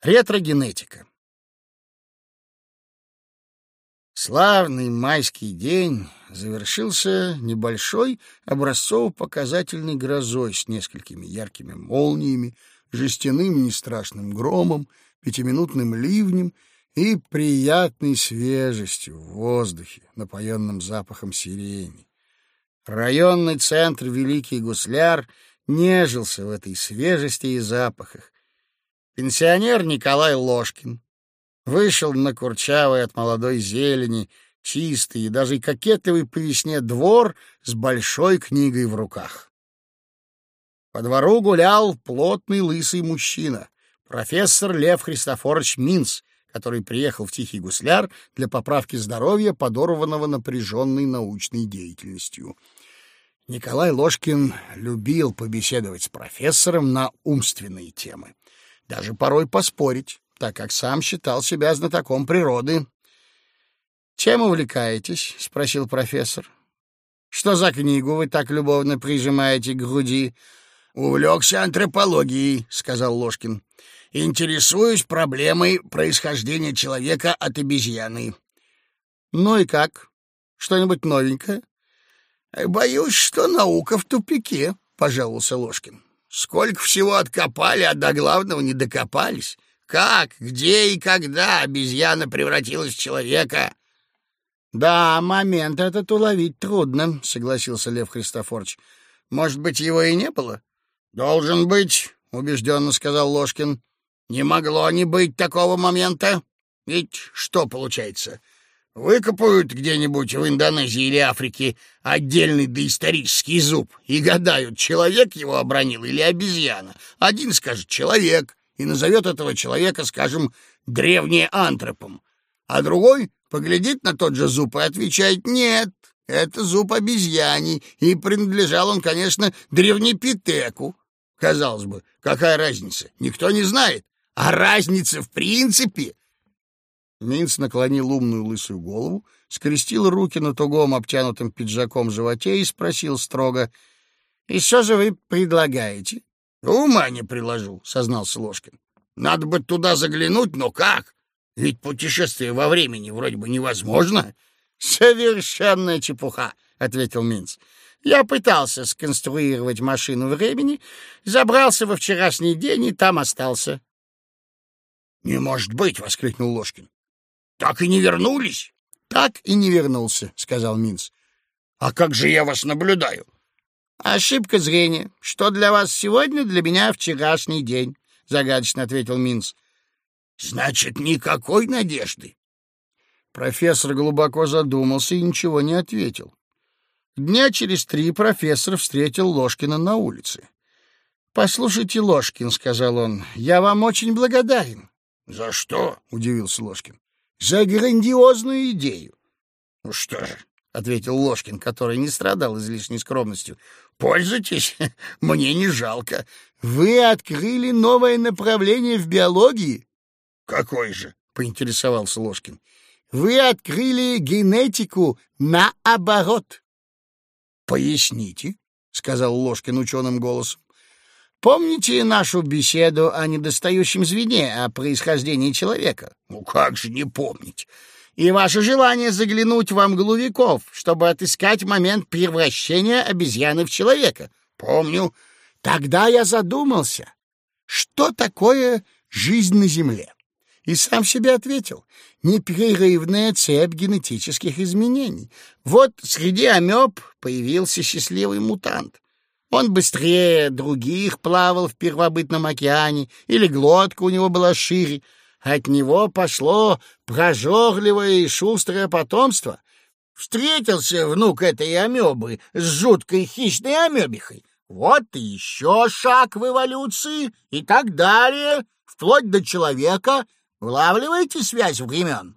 Ретрогенетика. Славный майский день завершился небольшой образцово-показательной грозой с несколькими яркими молниями, жестяным нестрашным громом, пятиминутным ливнем и приятной свежестью в воздухе, напоенном запахом сирени. Районный центр Великий Гусляр нежился в этой свежести и запахах. Пенсионер Николай Ложкин вышел на курчавый от молодой зелени, чистый и даже кокетливый по весне двор с большой книгой в руках. По двору гулял плотный лысый мужчина, профессор Лев Христофорович Минц, который приехал в Тихий Гусляр для поправки здоровья, подорванного напряженной научной деятельностью. Николай Ложкин любил побеседовать с профессором на умственные темы, даже порой поспорить, так как сам считал себя знатоком природы. «Чем увлекаетесь?» — спросил профессор. «Что за книгу вы так любовно прижимаете к груди?» «Увлекся антропологией», — сказал Ложкин. «Интересуюсь проблемой происхождения человека от обезьяны». «Ну и как? Что-нибудь новенькое?» «Боюсь, что наука в тупике», — пожаловался Ложкин. «Сколько всего откопали, а до главного не докопались. Как, где и когда обезьяна превратилась в человека?» «Да, момент этот уловить трудно», — согласился Лев Христофорович. «Может быть, его и не было?» «Должен быть», — убежденно сказал Ложкин. «Не могло не быть такого момента. Ведь что получается? Выкопают где-нибудь в Индонезии или Африке отдельный доисторический зуб и гадают, человек его обронил или обезьяна. Один скажет «человек» и назовет этого человека, скажем, древнеантропом, а другой поглядит на тот же зуб и отвечает «нет, это зуб обезьяни, и принадлежал он, конечно, древнепитеку». Казалось бы, какая разница? Никто не знает. А разница в принципе... Минц наклонил умную лысую голову, скрестил руки на тугом обтянутом пиджаком животе и спросил строго: «И что же вы предлагаете?» «Ума не приложу», — сознался Ложкин. «Надо бы туда заглянуть, но как? Ведь путешествие во времени вроде бы невозможно». «Совершенная чепуха», — ответил Минц. «Я пытался сконструировать машину времени, забрался во вчерашний день и там остался». «Не может быть!» — воскликнул Ложкин. «Так и не вернулись?» «Так и не вернулся», — сказал Минц. «А как же я вас наблюдаю?» «Ошибка зрения. Что для вас сегодня, для меня вчерашний день», — загадочно ответил Минц. «Значит, никакой надежды?» Профессор глубоко задумался и ничего не ответил. Дня через 3 профессор встретил Ложкина на улице. «Послушайте, Ложкин, — сказал он, — я вам очень благодарен». «За что?» — удивился Ложкин. «За грандиозную идею». «Ну что же, — ответил Ложкин, который не страдал излишней скромностью, — пользуйтесь, мне не жалко». «Вы открыли новое направление в биологии?» «Какое же?» — поинтересовался Ложкин. «Вы открыли генетику наоборот». «Поясните», — сказал Ложкин ученым голосом. «Помните нашу беседу о недостающем звене, о происхождении человека?» «Ну как же не помнить?» «И ваше желание заглянуть во мглу веков, чтобы отыскать момент превращения обезьяны в человека?» «Помню». «Тогда я задумался, что такое жизнь на Земле?» И сам себе ответил: непрерывная цепь генетических изменений. Вот среди амеб появился счастливый мутант. Он быстрее других плавал в первобытном океане, или глотка у него была шире. От него пошло прожорливое и шустрое потомство. Встретился внук этой амебы с жуткой хищной амебихой. Вот и еще шаг в эволюции, и так далее, вплоть до человека. Улавливаете связь времен?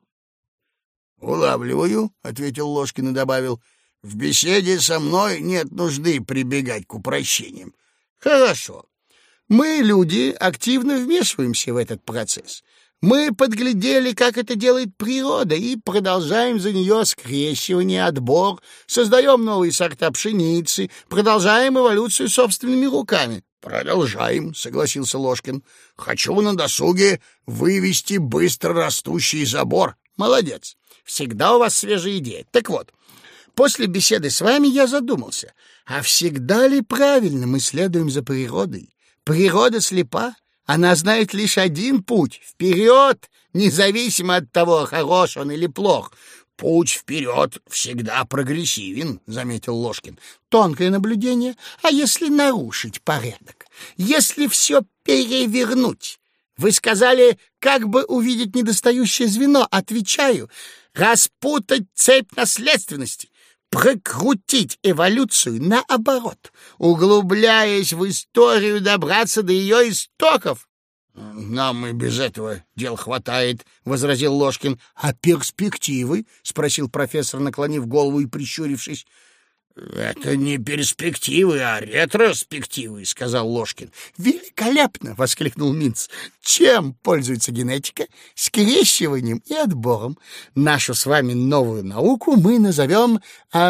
— Улавливаю, — ответил Ложкин и добавил. — В беседе со мной нет нужды прибегать к упрощениям. — Хорошо. Мы, люди, активно вмешиваемся в этот процесс. Мы подглядели, как это делает природа, и продолжаем за нее скрещивание, отбор, создаем новые сорта пшеницы, продолжаем эволюцию собственными руками. Продолжаем, согласился Ложкин. Хочу на досуге вывести быстро растущий забор. Молодец. Всегда у вас свежие идеи. Так вот, после беседы с вами я задумался, а всегда ли правильно мы следуем за природой? Природа слепа, она знает лишь один путь — вперед, независимо от того, хорош он или плох. Путь вперед всегда прогрессивен, — заметил Ложкин. Тонкое наблюдение. А если нарушить порядок? Если все перевернуть? Вы сказали, как бы увидеть недостающее звено. Отвечаю, распутать цепь наследственности, прокрутить эволюцию наоборот, углубляясь в историю, добраться до ее истоков. «Нам и без этого дел хватает», — возразил Ложкин. «А перспективы?» — спросил профессор, наклонив голову и прищурившись. «Это не перспективы, а ретроспективы», — сказал Ложкин. «Великолепно!» — воскликнул Минц. «Чем пользуется генетика? Скрещиванием и отбором. Нашу с вами новую науку мы назовем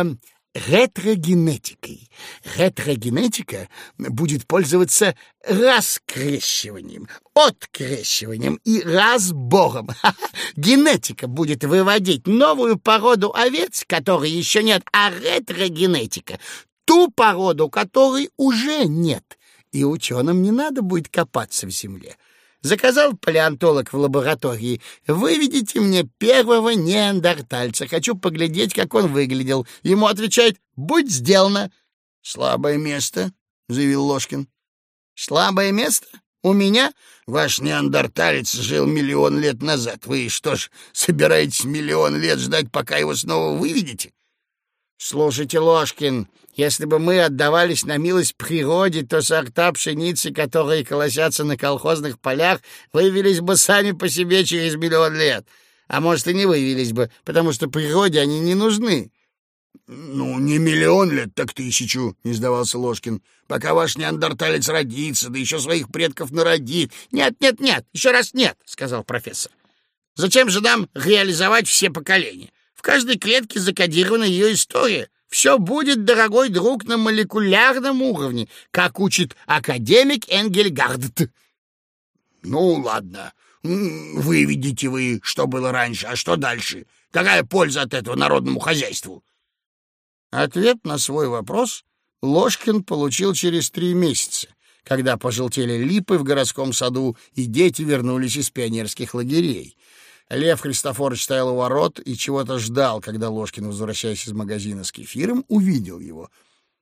ретрогенетикой. Ретрогенетика будет пользоваться раскрещиванием, открещиванием и разбором. Генетика будет выводить новую породу овец, которой еще нет, а ретрогенетика — ту породу, которой уже нет. И ученым не надо будет копаться в земле. Заказал палеонтолог в лаборатории: выведите мне первого неандертальца, хочу поглядеть, как он выглядел. Ему отвечает: будь сделано. Слабое место, заявил Ложкин. Слабое место? У меня? Ваш неандерталец жил 1 000 000 лет назад. Вы что ж, собираетесь 1 000 000 лет ждать, пока его снова выведете? Слушайте, Ложкин, если бы мы отдавались на милость природе, то сорта пшеницы, которые колосятся на колхозных полях, вывелись бы сами по себе через 1 000 000 лет. А может, и не вывелись бы, потому что природе они не нужны. Ну, не 1 000 000 лет, так 1000, не сдавался Ложкин. Пока ваш неандерталец родится, да еще своих предков народит. Нет, еще раз нет, сказал профессор. Зачем же нам реализовать все поколения? В каждой клетке закодирована ее история. Все будет, дорогой друг, на молекулярном уровне, как учит академик Энгельгард. Ну, ладно. Выведите вы, что было раньше, а что дальше? Какая польза от этого народному хозяйству? Ответ на свой вопрос Ложкин получил через 3 месяца, когда пожелтели липы в городском саду, и дети вернулись из пионерских лагерей. Лев Христофорович стоял у ворот и чего-то ждал, когда Ложкин, возвращаясь из магазина с кефиром, увидел его.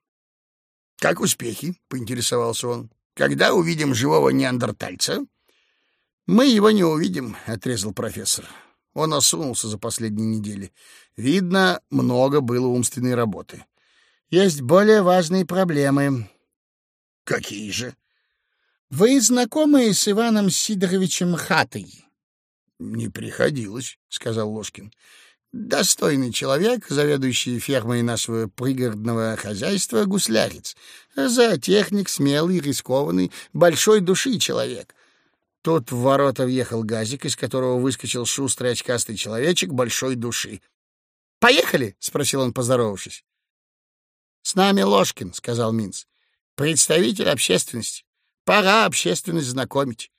«Как успехи?» — поинтересовался он. «Когда увидим живого неандертальца?» «Мы его не увидим», — отрезал профессор. Он осунулся за последние недели. Видно, много было умственной работы. «Есть более важные проблемы». «Какие же?» «Вы знакомы с Иваном Сидоровичем Хатой?» «Не приходилось», — сказал Ложкин. «Достойный человек, заведующий фермой нашего пригородного хозяйства, гуслярец. Зоотехник, смелый, рискованный, большой души человек». Тут в ворота въехал газик, из которого выскочил шустрый очкастый человечек большой души. «Поехали?» — спросил он, поздоровавшись. «С нами Ложкин», — сказал Минц. «Представитель общественности. Пора общественность знакомить».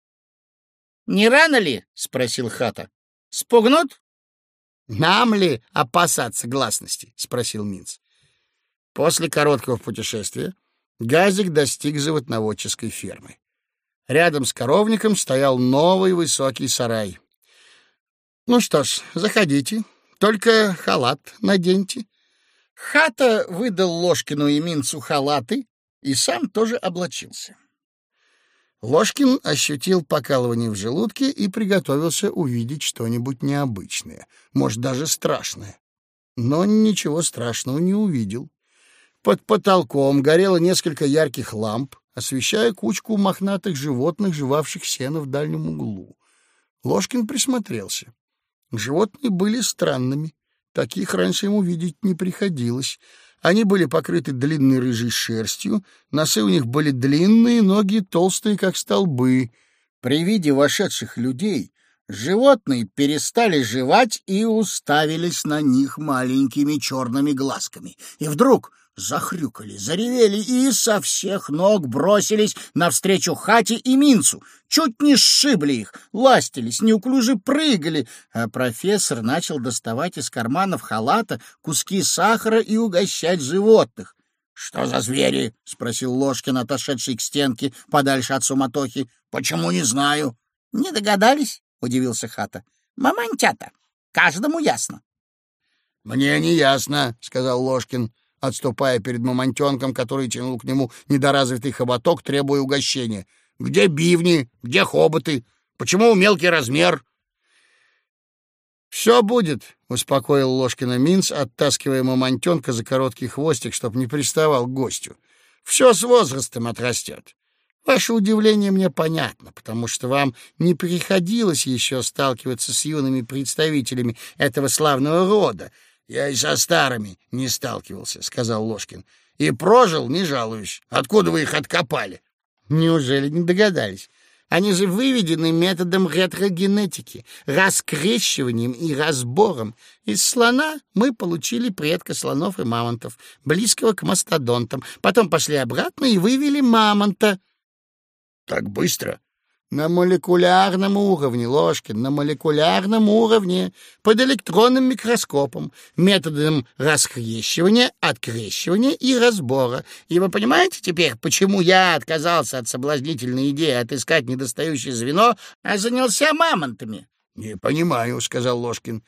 «Не рано ли?» — спросил Хата. «Спугнут?» «Нам ли опасаться гласности?» — спросил Минц. После короткого путешествия газик достиг животноводческой фермы. Рядом с коровником стоял новый высокий сарай. «Ну что ж, заходите, только халат наденьте». Хата выдал Ложкину и Минцу халаты и сам тоже облачился. Ложкин ощутил покалывание в желудке и приготовился увидеть что-нибудь необычное, может, даже страшное. Но ничего страшного не увидел. Под потолком горело несколько ярких ламп, освещая кучку мохнатых животных, жевавших сено в дальнем углу. Ложкин присмотрелся. Животные были странными. Таких раньше ему видеть не приходилось. Они были покрыты длинной рыжей шерстью, носы у них были длинные, ноги толстые, как столбы. При виде вошедших людей животные перестали жевать и уставились на них маленькими черными глазками. И вдруг захрюкали, заревели и со всех ног бросились навстречу Хате и Минцу. Чуть не сшибли их, ластились, неуклюже прыгали, а профессор начал доставать из карманов халата куски сахара и угощать животных. — Что за звери? — спросил Ложкин, отошедший к стенке подальше от суматохи. — Почему, не знаю. — Не догадались? — удивился Хата. — Мамонтята. Каждому ясно. — Мне не ясно, — сказал Ложкин, отступая перед мамонтенком, который тянул к нему недоразвитый хоботок, требуя угощения. — Где бивни? Где хоботы? Почему мелкий размер? — Все будет, — успокоил Ложкина Минц, оттаскивая мамонтенка за короткий хвостик, чтоб не приставал к гостю. — Все с возрастом отрастет. Ваше удивление мне понятно, потому что вам не приходилось еще сталкиваться с юными представителями этого славного рода. — Я и со старыми не сталкивался, — сказал Ложкин. — И прожил, не жалуюсь. Откуда вы их откопали? — Неужели не догадались? Они же выведены методом ретрогенетики, раскрещиванием и разбором. Из слона мы получили предка слонов и мамонтов, близкого к мастодонтам. Потом пошли обратно и вывели мамонта. — Так быстро? — На молекулярном уровне, Ложкин, на молекулярном уровне, под электронным микроскопом, методом раскрещивания, открещивания и разбора. И вы понимаете теперь, почему я отказался от соблазнительной идеи отыскать недостающее звено, а занялся мамонтами? — Не понимаю, — сказал Ложкин.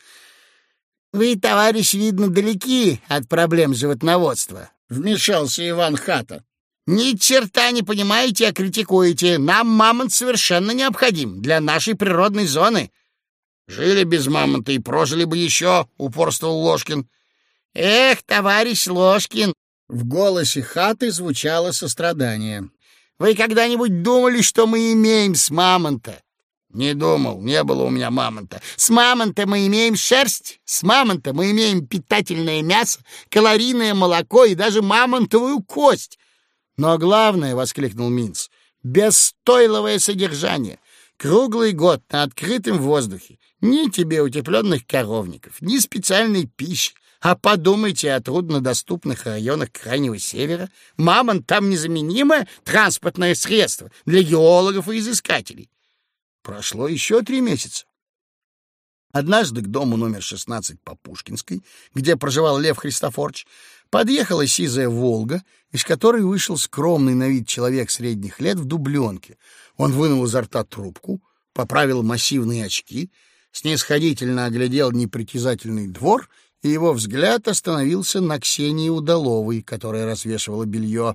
— Вы, товарищ, видно, далеки от проблем животноводства, — вмешался Иван Хата. Ни черта не понимаете, а критикуете. Нам мамонт совершенно необходим для нашей природной зоны. Жили без мамонта и прожили бы еще, упорствовал Ложкин. Эх, товарищ Ложкин! В голосе Хаты звучало сострадание. Вы когда-нибудь думали, что мы имеем с мамонта? Не думал, не было у меня мамонта. С мамонта мы имеем шерсть, с мамонта мы имеем питательное мясо, калорийное молоко и даже мамонтовую кость. Но главное, — воскликнул Минц, — бесстойловое содержание. Круглый год на открытом воздухе. Ни тебе утепленных коровников, ни специальной пищи. А подумайте о труднодоступных районах Крайнего Севера. Мамонт там незаменимое транспортное средство для геологов и изыскателей. Прошло еще 3 месяца. Однажды к дому номер 16 по Пушкинской, где проживал Лев Христофорович, подъехала сизая «Волга», из которой вышел скромный на вид человек средних лет в дубленке. Он вынул изо рта трубку, поправил массивные очки, снисходительно оглядел непритязательный двор, и его взгляд остановился на Ксении Удаловой, которая развешивала белье.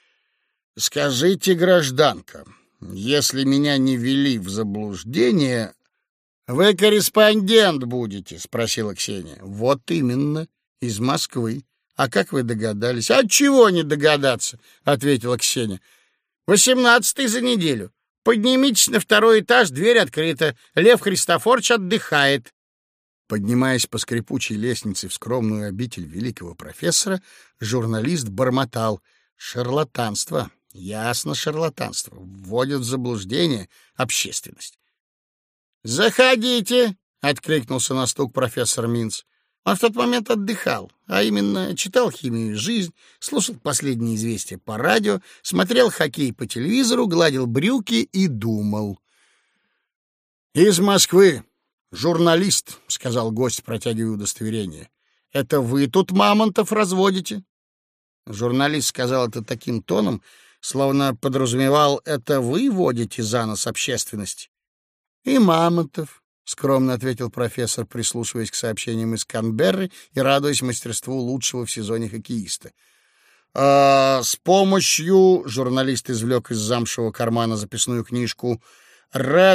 — Скажите, гражданка, если меня не ввели в заблуждение... — Вы корреспондент будете? — спросила Ксения. — Вот именно, из Москвы. А как вы догадались? — Отчего не догадаться? — ответила Ксения. — 18-й за неделю. Поднимитесь на 2-й этаж, дверь открыта. Лев Христофорович отдыхает. Поднимаясь по скрипучей лестнице в скромную обитель великого профессора, журналист бормотал: шарлатанство, ясно, шарлатанство, вводят в заблуждение общественность. «Заходите!» — откликнулся на стук профессор Минц. Он в тот момент отдыхал, а именно читал «Химию и жизнь», слушал последние известия по радио, смотрел хоккей по телевизору, гладил брюки и думал. «Из Москвы. Журналист», — сказал гость, протягивая удостоверение. «Это вы тут мамонтов разводите?» Журналист сказал это таким тоном, словно подразумевал: «Это вы водите за нос общественность?» «И мамонтов», — скромно ответил профессор, прислушиваясь к сообщениям из Канберры и радуясь мастерству лучшего в сезоне хоккеиста. С помощью, — журналист извлек из замшевого кармана записную книжку, —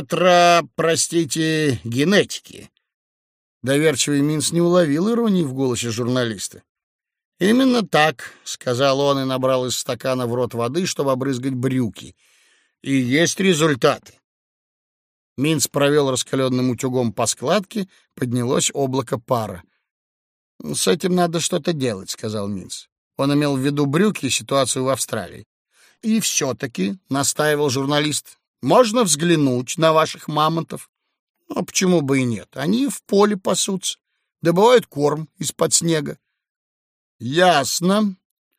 генетики. Доверчивый Минц не уловил иронии в голосе журналиста. «Именно так», — сказал он и набрал из стакана в рот воды, чтобы обрызгать брюки. «И есть результаты». Минц провел раскаленным утюгом по складке, поднялось облако пара. «С этим надо что-то делать», — сказал Минц. Он имел в виду брюки и ситуацию в Австралии. «И все-таки», — настаивал журналист, — «можно взглянуть на ваших мамонтов?» «Ну, почему бы и нет? Они в поле пасутся, добывают корм из-под снега». «Ясно.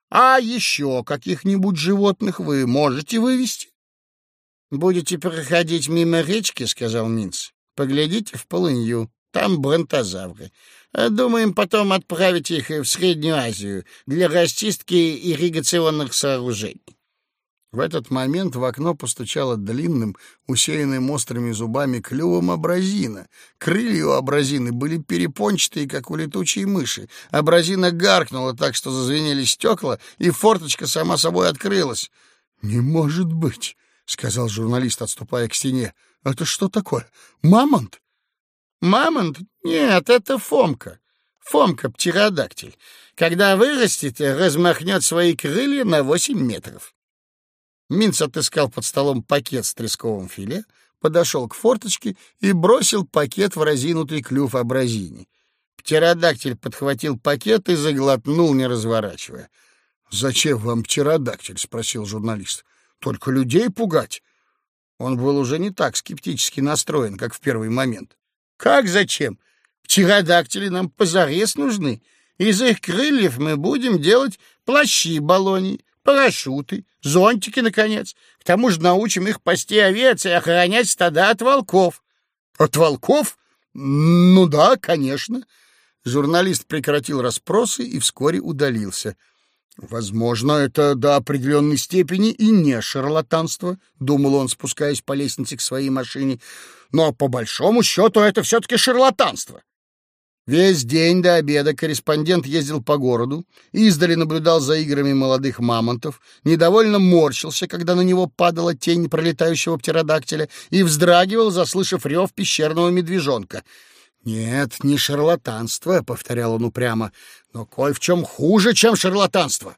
А еще каких-нибудь животных вы можете вывести? Будете проходить мимо речки, — сказал Минц, — поглядите в полынью, там бронтозавры. Думаем потом отправить их в Среднюю Азию для расчистки ирригационных сооружений. В этот момент в окно постучало длинным, усеянным острыми зубами клювом абразина. Крылья у абразины были перепончатые, как у летучей мыши. Абразина гаркнула так, что зазвенели стекла, и форточка сама собой открылась. — Не может быть, — сказал журналист, отступая к стене. — Это что такое? Мамонт? — Мамонт? Нет, это Фомка. Фомка-птеродактиль. Когда вырастет, размахнет свои крылья на 8 метров. Минц отыскал под столом пакет с тресковым филе, подошел к форточке и бросил пакет в разинутый клюв абразине. Птеродактиль подхватил пакет и заглотнул, не разворачивая. — Зачем вам птеродактиль? — спросил журналист. — Только людей пугать? Он был уже не так скептически настроен, как в первый момент. — Как зачем? Птеродактили нам позарез нужны. Из их крыльев мы будем делать плащи баллоний, парашюты, зонтики, наконец. К тому же научим их пасти овец и охранять стада от волков. — От волков? Ну да, конечно. Журналист прекратил расспросы и вскоре удалился. — Возможно, это до определенной степени и не шарлатанство, — думал он, спускаясь по лестнице к своей машине. — Но по большому счету это все-таки шарлатанство. Весь день до обеда корреспондент ездил по городу, издали наблюдал за играми молодых мамонтов, недовольно морщился, когда на него падала тень пролетающего птеродактиля, и вздрагивал, заслышав рев пещерного медвежонка. «Нет, не шарлатанство», — повторял он упрямо, — «но кое в чем хуже, чем шарлатанство».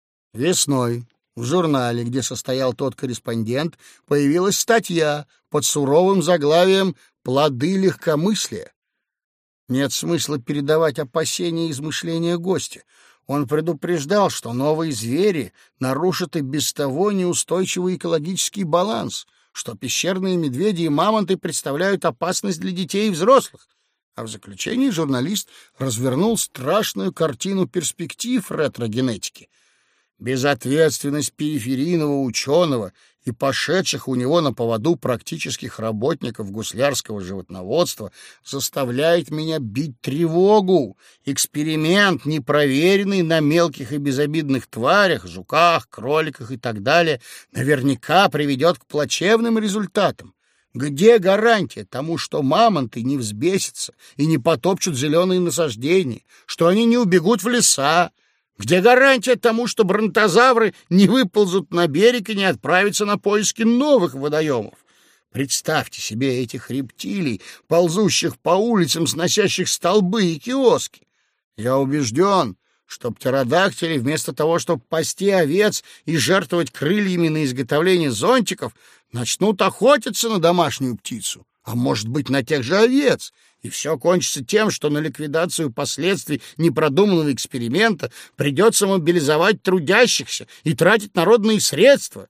Весной в журнале, где состоял тот корреспондент, появилась статья под суровым заглавием «Плоды легкомыслия». Нет смысла передавать опасения и измышления гостя. Он предупреждал, что новые звери нарушат и без того неустойчивый экологический баланс, что пещерные медведи и мамонты представляют опасность для детей и взрослых. А в заключении журналист развернул страшную картину перспектив ретрогенетики. Безответственность периферийного ученого и пошедших у него на поводу практических работников гуслярского животноводства заставляет меня бить тревогу. Эксперимент, непроверенный на мелких и безобидных тварях, жуках, кроликах и так далее, наверняка приведет к плачевным результатам. Где гарантия тому, что мамонты не взбесятся и не потопчут зеленые насаждения, что они не убегут в леса? Где гарантия тому, что бронтозавры не выползут на берег и не отправятся на поиски новых водоемов? Представьте себе этих рептилий, ползущих по улицам, сносящих столбы и киоски. Я убежден, что птеродактили вместо того, чтобы пасти овец и жертвовать крыльями на изготовление зонтиков, начнут охотиться на домашнюю птицу, а может быть, на тех же овец. И все кончится тем, что на ликвидацию последствий непродуманного эксперимента придется мобилизовать трудящихся и тратить народные средства.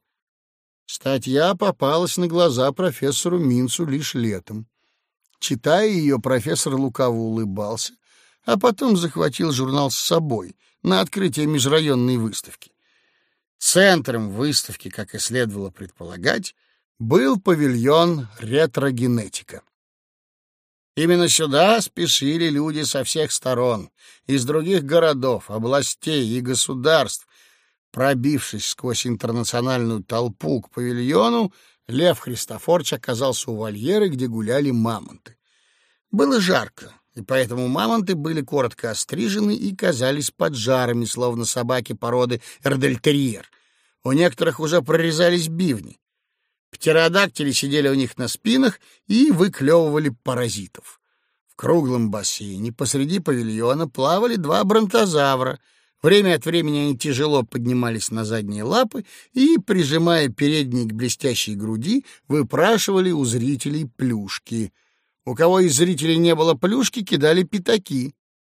Статья попалась на глаза профессору Минцу лишь летом. Читая ее, профессор лукаво улыбался, а потом захватил журнал с собой на открытие межрайонной выставки. Центром выставки, как и следовало предполагать, был павильон ретрогенетика. Именно сюда спешили люди со всех сторон, из других городов, областей и государств. Пробившись сквозь интернациональную толпу к павильону, Лев Христофорович оказался у вольера, где гуляли мамонты. Было жарко, и поэтому мамонты были коротко острижены и казались поджарами, словно собаки породы эрдельтерьер. У некоторых уже прорезались бивни. Птеродактили сидели у них на спинах и выклевывали паразитов. В круглом бассейне посреди павильона плавали два бронтозавра. Время от времени они тяжело поднимались на задние лапы и, прижимая передние к блестящей груди, выпрашивали у зрителей плюшки. У кого из зрителей не было плюшки, кидали пятаки.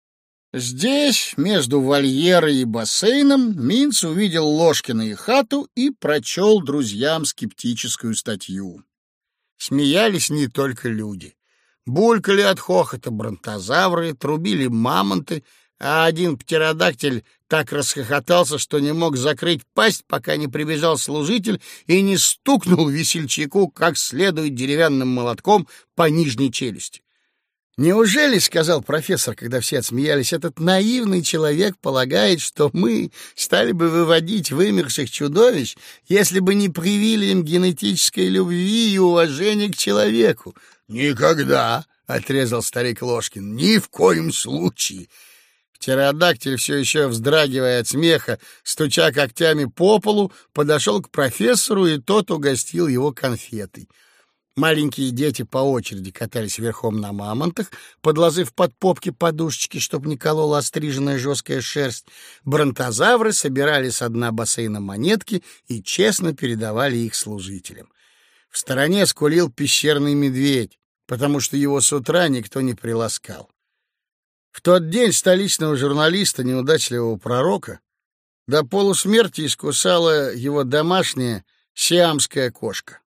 Здесь, между вольерой и бассейном, Минц увидел Ложкина и хату и прочел друзьям скептическую статью. Смеялись не только люди. Булькали от хохота бронтозавры, трубили мамонты, а один птеродактиль так расхохотался, что не мог закрыть пасть, пока не прибежал служитель и не стукнул весельчаку как следует деревянным молотком по нижней челюсти. «Неужели, — сказал профессор, когда все отсмеялись, — этот наивный человек полагает, что мы стали бы выводить вымерших чудовищ, если бы не привили им генетической любви и уважения к человеку?» «Никогда, — отрезал старик Ложкин, — ни в коем случае!» Птеродактиль, все еще вздрагивая от смеха, стуча когтями по полу, подошел к профессору, и тот угостил его конфетой. Маленькие дети по очереди катались верхом на мамонтах, подложив под попки подушечки, чтобы не колола остриженная жесткая шерсть. Бронтозавры собирали со дна бассейна монетки и честно передавали их служителям. В стороне скулил пещерный медведь, потому что его с утра никто не приласкал. В тот день столичного журналиста, неудачливого пророка, до полусмерти искусала его домашняя сиамская кошка.